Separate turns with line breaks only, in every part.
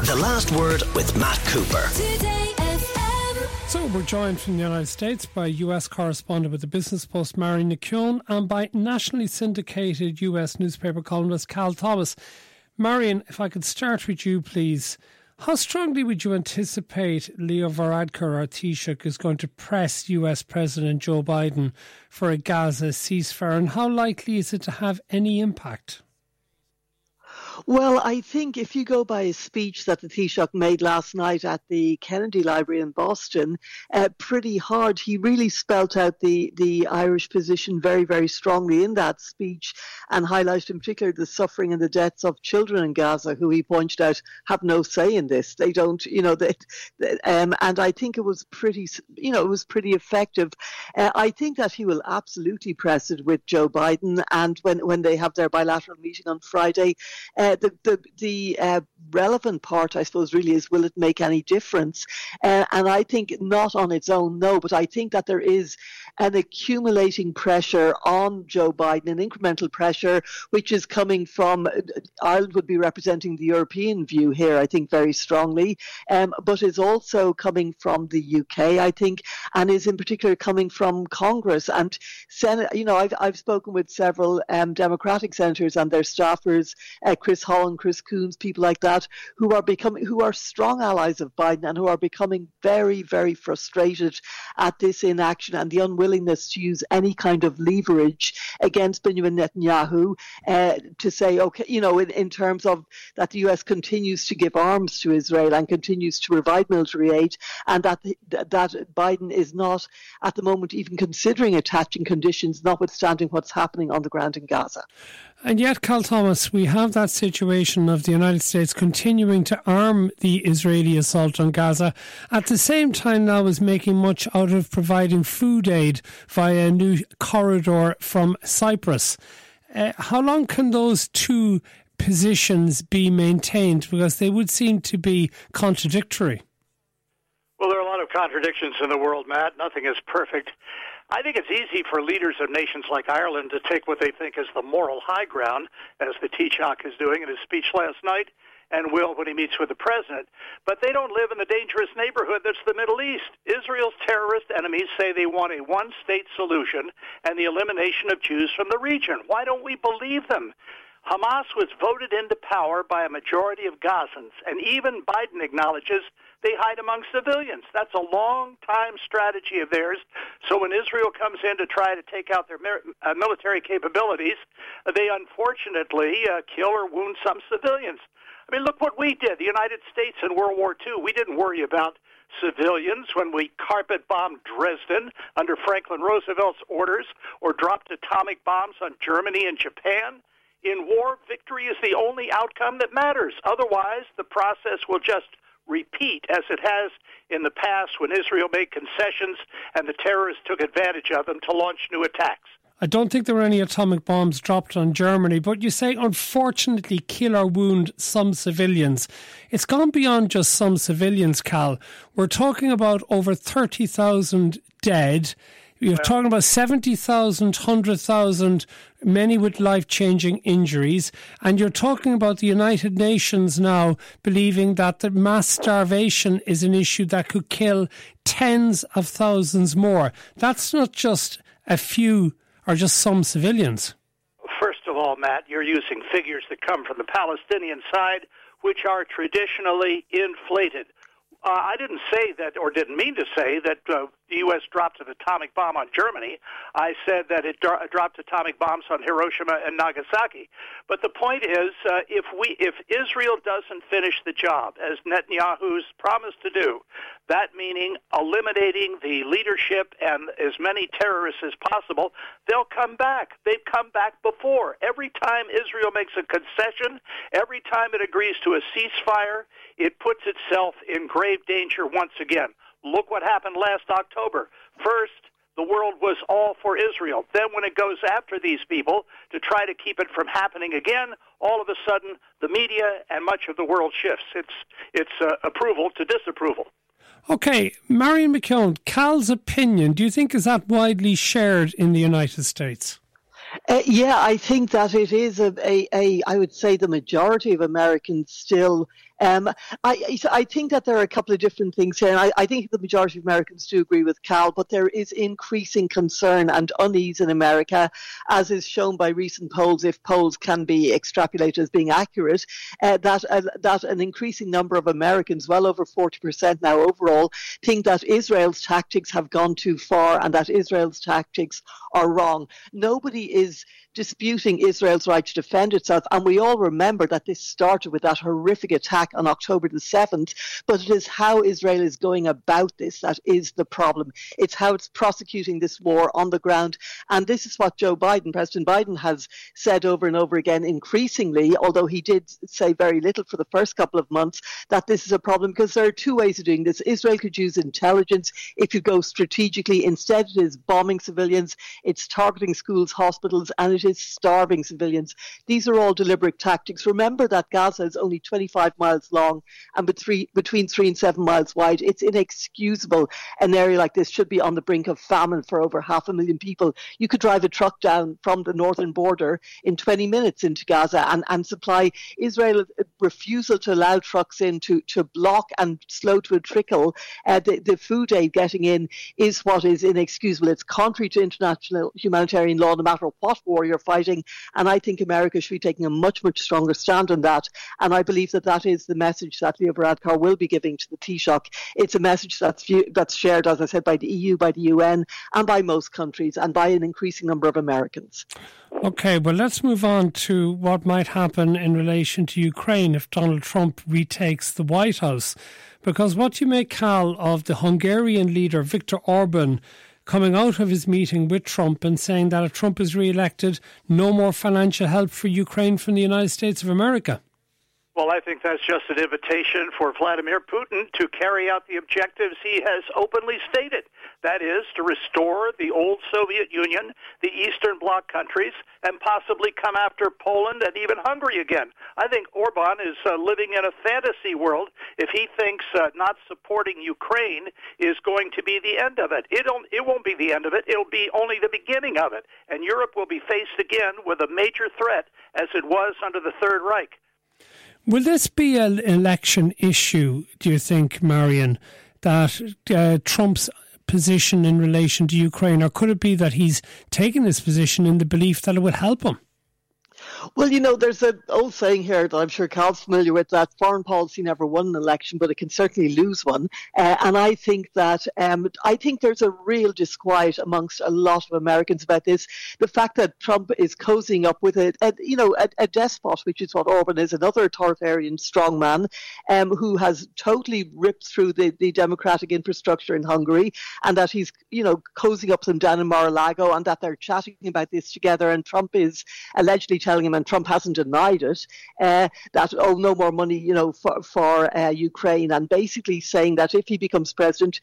The Last Word with Matt Cooper.
So we're joined from the United States by US correspondent with the Business Post, Marion McKeown, and by nationally syndicated US newspaper columnist Cal Thomas. Marion, if I could start with you, please. How strongly would you anticipate Leo Varadkar or Taoiseach is going to press US President Joe Biden for a Gaza ceasefire, and how likely is it to have any impact?
Well, I think if you go by a speech that the Taoiseach made last night at the Kennedy Library in Boston, pretty hard. He really spelt out the Irish position very, very strongly in that speech and highlighted in particular the suffering and the deaths of children in Gaza, who he pointed out have no say in this. They don't, and I think it was pretty, it was pretty effective. I think that he will absolutely press it with Joe Biden, and when they have their bilateral meeting on Friday, the relevant part, I suppose, really is, will it make any difference? And I think not on its own, no, but I think that there is an accumulating pressure on Joe Biden, an incremental pressure, which is coming from, Ireland would be representing the European view here, I think, very strongly, but is also coming from the UK, I think, and is in particular coming from Congress. And Senate, I've spoken with several Democratic senators and their staffers, Chris Holland, Chris Coons, people like that, who are strong allies of Biden and who are becoming very, very frustrated at this inaction and the unwillingness to use any kind of leverage against Benjamin Netanyahu to say, okay, in terms of that the US continues to give arms to Israel and continues to provide military aid, and that Biden is not at the moment even considering attaching conditions, notwithstanding what's happening on the ground in Gaza.
And yet, Cal Thomas, we have that situation of the United States continuing to arm the Israeli assault on Gaza, at the same time now is making much out of providing food aid via a new corridor from Cyprus. How long can those two positions be maintained? Because they would seem to be contradictory.
Well, there are a lot of contradictions in the world, Matt. Nothing is perfect. I think it's easy for leaders of nations like Ireland to take what they think is the moral high ground, as the Taoiseach is doing in his speech last night, and will when he meets with the president. But they don't live in the dangerous neighborhood that's the Middle East. Israel's terrorist enemies say they want a one-state solution and the elimination of Jews from the region. Why don't we believe them? Hamas was voted into power by a majority of Gazans, and even Biden acknowledges they hide among civilians. That's a long-time strategy of theirs. So when Israel comes in to try to take out their military capabilities, they unfortunately kill or wound some civilians. I mean, look what we did. The United States in World War II, we didn't worry about civilians when we carpet-bombed Dresden under Franklin Roosevelt's orders or dropped atomic bombs on Germany and Japan. In war, victory is the only outcome that matters. Otherwise, the process will just repeat as it has in the past when Israel made concessions and the terrorists took advantage of them to launch new attacks.
I don't think there were any atomic bombs dropped on Germany, but you say, unfortunately, kill or wound some civilians. It's gone beyond just some civilians, Cal. We're talking about over 30,000 dead. You're talking about 70,000, 100,000, many with life-changing injuries. And you're talking about the United Nations now believing that the mass starvation is an issue that could kill tens of thousands more. That's not just a few or just some civilians.
First of all, Matt, you're using figures that come from the Palestinian side, which are traditionally inflated. I didn't say that, or didn't mean to say that the U.S. dropped an atomic bomb on Germany. I said that it dropped atomic bombs on Hiroshima and Nagasaki. But the point is, if Israel doesn't finish the job, as Netanyahu's promised to do, that meaning eliminating the leadership and as many terrorists as possible, they'll come back. They've come back before. Every time Israel makes a concession, every time it agrees to a ceasefire, it puts itself in grave danger once again. Look what happened last October. First, the world was all for Israel. Then when it goes after these people to try to keep it from happening again, all of a sudden the media and much of the world shifts. It's approval to disapproval.
Okay, Marion McKeown, Cal's opinion, do you think is that widely shared in the United States?
Yeah, I think that it is I would say the majority of Americans still I think that there are a couple of different things here, and I think the majority of Americans do agree with Cal, but there is increasing concern and unease in America, as is shown by recent polls, if polls can be extrapolated as being accurate, that an increasing number of Americans, well over 40% now overall, think that Israel's tactics have gone too far and that Israel's tactics are wrong. Nobody is disputing Israel's right to defend itself, and we all remember that this started with that horrific attack on October the 7th, but it is how Israel is going about this that is the problem. It's how it's prosecuting this war on the ground, and this is what President Biden has said over and over again increasingly, although he did say very little for the first couple of months, that this is a problem because there are two ways of doing this. Israel could use intelligence if you go strategically. Instead, it is bombing civilians, it's targeting schools, hospitals, and it is starving civilians. These are all deliberate tactics. Remember that Gaza is only 25 miles long and between 3 and 7 miles wide. It's inexcusable. An area like this should be on the brink of famine for over 500,000 people. You could drive a truck down from the northern border in 20 minutes into Gaza and supply. Israel's refusal to allow trucks in, to block and slow to a trickle the food aid getting in, is what is inexcusable. It's contrary to international humanitarian law, no matter what war you're fighting. And I think America should be taking a much, much stronger stand on that. And I believe that is the message that Leo Varadkar will be giving to the Taoiseach. It's a message that's shared, as I said, by the EU, by the UN, and by most countries, and by an increasing number of Americans.
Okay, well, let's move on to what might happen in relation to Ukraine if Donald Trump retakes the White House. Because what you make, Cal, of the Hungarian leader Viktor Orban coming out of his meeting with Trump and saying that if Trump is re-elected, no more financial help for Ukraine from the United States of America?
Well, I think that's just an invitation for Vladimir Putin to carry out the objectives he has openly stated. That is, to restore the old Soviet Union, the Eastern Bloc countries, and possibly come after Poland and even Hungary again. I think Orban is living in a fantasy world if he thinks not supporting Ukraine is going to be the end of it. It won't be the end of it. It'll be only the beginning of it. And Europe will be faced again with a major threat as it was under the Third Reich.
Will this be an election issue, do you think, Marion, that Trump's position in relation to Ukraine, or could it be that he's taken this position in the belief that it will help him?
Well, there's an old saying here that I'm sure Cal's familiar with, that foreign policy never won an election, but it can certainly lose one. And I think that there's a real disquiet amongst a lot of Americans about this. The fact that Trump is cozying up with a despot, which is what Orban is, another authoritarian strongman, who has totally ripped through the democratic infrastructure in Hungary, and that he's, cozying up them down in Mar-a-Lago, and that they're chatting about this together, and Trump is allegedly telling him, and Trump hasn't denied it, that no more money, for Ukraine, and basically saying that if he becomes president,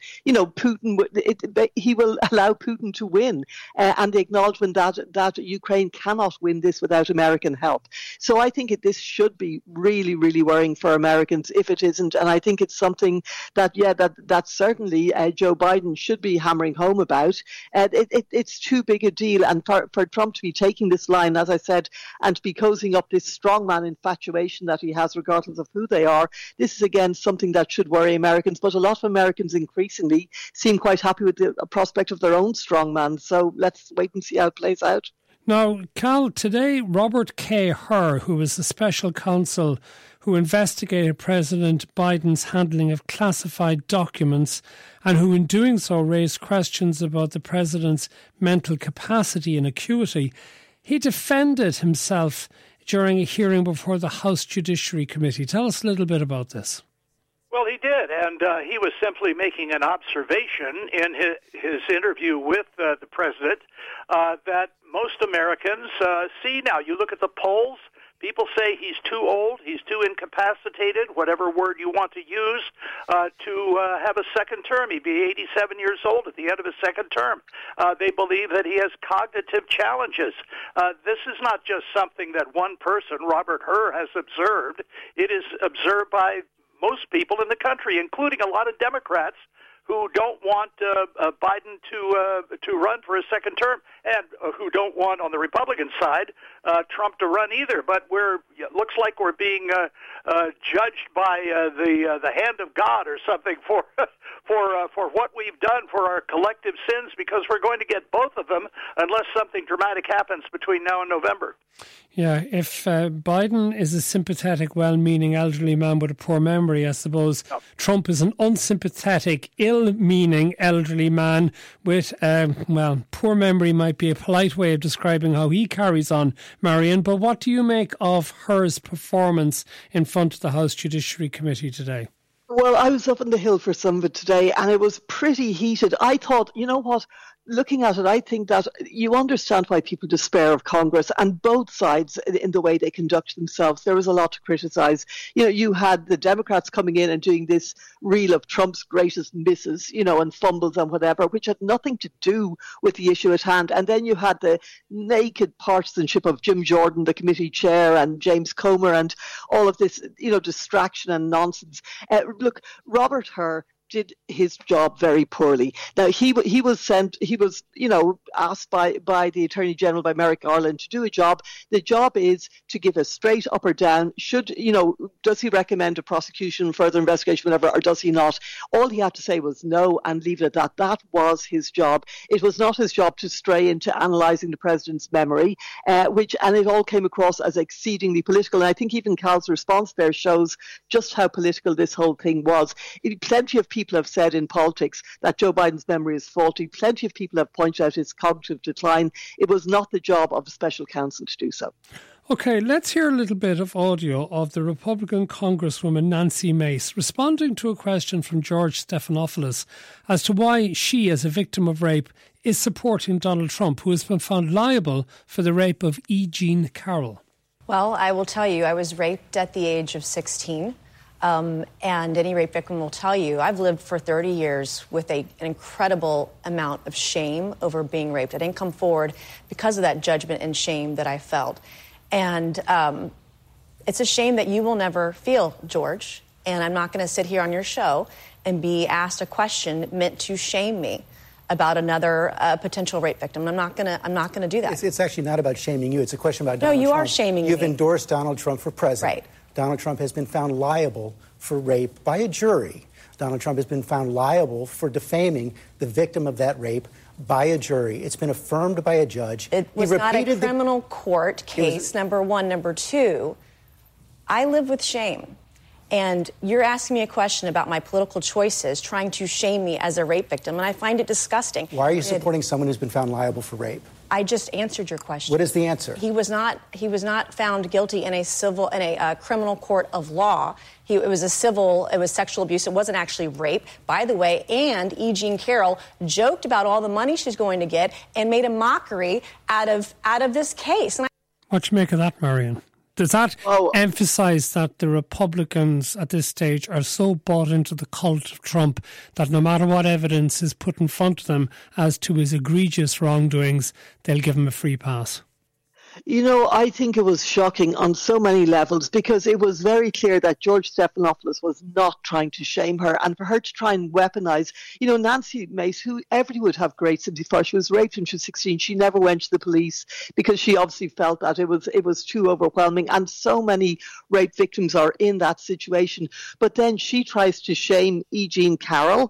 Putin, he will allow Putin to win, and the acknowledgement that Ukraine cannot win this without American help. So I think this should be really, really worrying for Americans if it isn't, and I think it's something that certainly Joe Biden should be hammering home about. It's too big a deal, and for Trump to be taking this line, as I said, and to be cozying up this strongman infatuation that he has, regardless of who they are. This is, again, something that should worry Americans, but a lot of Americans increasingly seem quite happy with the prospect of their own strongman. So let's wait and see how it plays out.
Now, Cal, today Robert K. Hur, who was the special counsel who investigated President Biden's handling of classified documents and who in doing so raised questions about the president's mental capacity and acuity, he defended himself during a hearing before the House Judiciary Committee. Tell us a little bit about this.
Well, he did, and he was simply making an observation in his interview with the president that most Americans see now. You look at the polls, people say he's too old, he's too incapacitated, whatever word you want to use, to have a second term. He'd be 87 years old at the end of his second term. They believe that he has cognitive challenges. This is not just something that one person, Robert Hur, has observed. It is observed by most people in the country, including a lot of Democrats who don't want Biden to run for a second term, and who don't want, on the Republican side, Trump to run either. But it looks like we're being judged by the hand of God or something for what we've done for our collective sins, because we're going to get both of them unless something dramatic happens between now and November.
Yeah, if Biden is a sympathetic, well-meaning elderly man with a poor memory, I suppose Trump is an unsympathetic, ill-meaning elderly man with, poor memory might be a polite way of describing how he carries on, Marion. But what do you make of Her's performance in front of the House Judiciary Committee today?
Well, I was up on the Hill for some of it today, and it was pretty heated. I thought, you know what? Looking at it, I think that you understand why people despair of Congress, and both sides in the way they conduct themselves. There was a lot to criticise. You had the Democrats coming in and doing this reel of Trump's greatest misses, and fumbles and whatever, which had nothing to do with the issue at hand. And then you had the naked partisanship of Jim Jordan, the committee chair, and James Comer, and all of this, distraction and nonsense. Look, Robert Hur did his job very poorly. Now he was asked by the Attorney General, by Merrick Garland, to do a job. The job is to give a straight up or down. Does he recommend a prosecution, further investigation, whatever, or does he not? All he had to say was no and leave it at that. That was his job. It was not his job to stray into analysing the president's memory, and it all came across as exceedingly political. And I think even Cal's response there shows just how political this whole thing was. Plenty of people have said in politics that Joe Biden's memory is faulty. Plenty of people have pointed out his cognitive decline. It was not the job of a special counsel to do so.
OK, let's hear a little bit of audio of the Republican Congresswoman Nancy Mace responding to a question from George Stephanopoulos as to why she, as a victim of rape, is supporting Donald Trump, who has been found liable for the rape of E. Jean Carroll.
Well, I will tell you, I was raped at the age of 16. And any rape victim will tell you, I've lived for 30 years with an incredible amount of shame over being raped. I didn't come forward because of that judgment and shame that I felt. And it's a shame that you will never feel, George. And I'm not going to sit here on your show and be asked a question meant to shame me about another potential rape victim. I'm not going to do that.
It's actually not about shaming you. It's a question about Donald
Trump. No, you
Trump.
are shaming me.
You've endorsed Donald Trump for president.
Right.
Donald Trump has been found liable for rape by a jury. Donald Trump has been found liable for defaming the victim of that rape by a jury. It's been affirmed by a judge.
It was not a criminal court case, number one. Number two, I live with shame. And you're asking me a question about my political choices, trying to shame me as a rape victim, and I find it disgusting.
Why are you supporting someone who's been found liable for rape?
I just answered your question.
What is the answer?
He was not found guilty in a criminal court of law. It was sexual abuse. It wasn't actually rape, by the way. And E. Jean Carroll joked about all the money she's going to get and made a mockery out of this case.
What do you make of that, Marion? Does that emphasise that the Republicans at this stage are so bought into the cult of Trump that no matter what evidence is put in front of them as to his egregious wrongdoings, they'll give him a free pass?
I think it was shocking on so many levels, because it was very clear that George Stephanopoulos was not trying to shame her, and for her to try and weaponize, Nancy Mace, who everybody would have great sympathy for, she was raped when she was 16. She never went to the police because she obviously felt that it was too overwhelming, and so many rape victims are in that situation. But then she tries to shame E. Jean Carroll,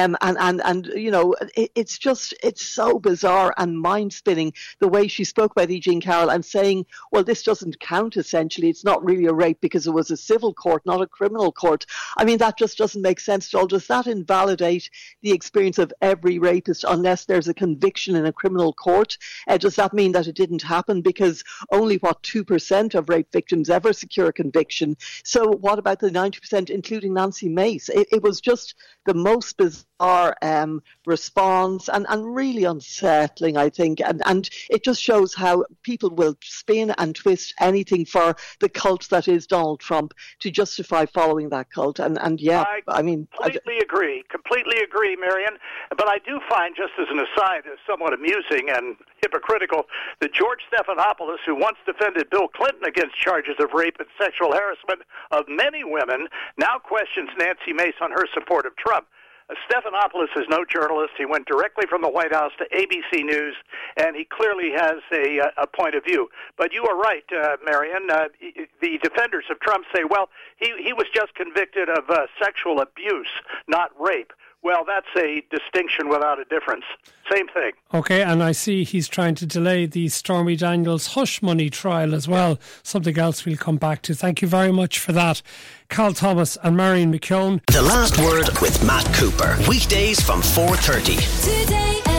it's so bizarre and mind-spinning the way she spoke about E. Jean Carroll and saying, well, this doesn't count, essentially. It's not really a rape because it was a civil court, not a criminal court. I mean, that just doesn't make sense at all. Does that invalidate the experience of every rapist unless there's a conviction in a criminal court? Does that mean that it didn't happen because only, 2% of rape victims ever secure a conviction? So what about the 90%, including Nancy Mace? It was just the most bizarre response and really unsettling, I think. And it just shows how people will spin and twist anything for the cult that is Donald Trump to justify following that cult. I
completely agree, Marion. But I do find, just as an aside, somewhat amusing and hypocritical that George Stephanopoulos, who once defended Bill Clinton against charges of rape and sexual harassment of many women, now questions Nancy Mace on her support of Trump. Stephanopoulos is no journalist. He went directly from the White House to ABC News, and he clearly has a point of view. But you are right, Marion. The defenders of Trump say, well, he was just convicted of sexual abuse, not rape. Well, that's a distinction without a difference. Same thing.
Okay, and I see he's trying to delay the Stormy Daniels hush money trial as well. Something else we'll come back to. Thank you very much for that. Carl Thomas and Marion McKeown.
The Last Word with Matt Cooper. Weekdays from 4:30.
Today